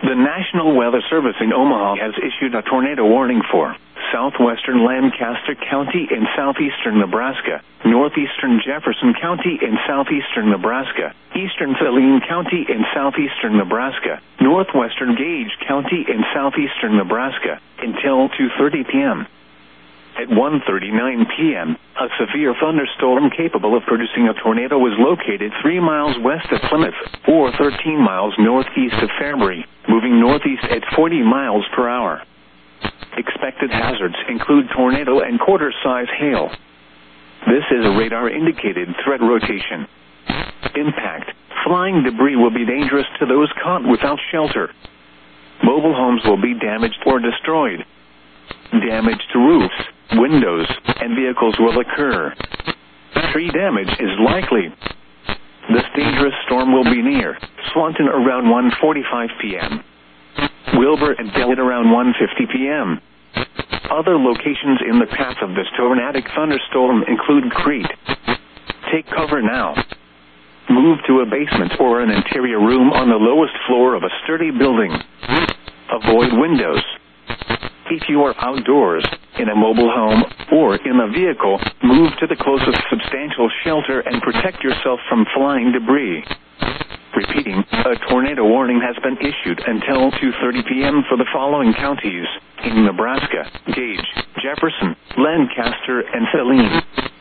The National Weather Service in Omaha has issued a tornado warning for southwestern Lancaster County in southeastern Nebraska, northeastern Jefferson County in southeastern Nebraska, eastern Saline County in southeastern Nebraska, northwestern Gage County in southeastern Nebraska, until 2:30 p.m. At 1:39 p.m., a severe thunderstorm capable of producing a tornado was located 3 miles west of Plymouth, or 13 miles northeast of Fairbury, moving northeast at 40 miles per hour. Expected hazards include tornado and quarter-size hail. This is a radar-indicated threat rotation. Impact: flying debris will be dangerous to those caught without shelter. Mobile homes will be damaged or destroyed. Damage to roofs, windows, and vehicles will occur. Tree damage is likely. This dangerous storm will be near Swanton around 1:45 p.m. Wilbur and Dell at around 1:50 p.m. Other locations in the path of this tornadic thunderstorm include Crete. Take cover now. Move to a basement or an interior room on the lowest floor of a sturdy building. Avoid windows. If you are outdoors, in a mobile home, or in a vehicle, move to the closest substantial shelter and protect yourself from flying debris. Repeating, a tornado warning has been issued until 2:30 p.m. for the following counties in Nebraska: Gage, Jefferson, Lancaster, and Saline.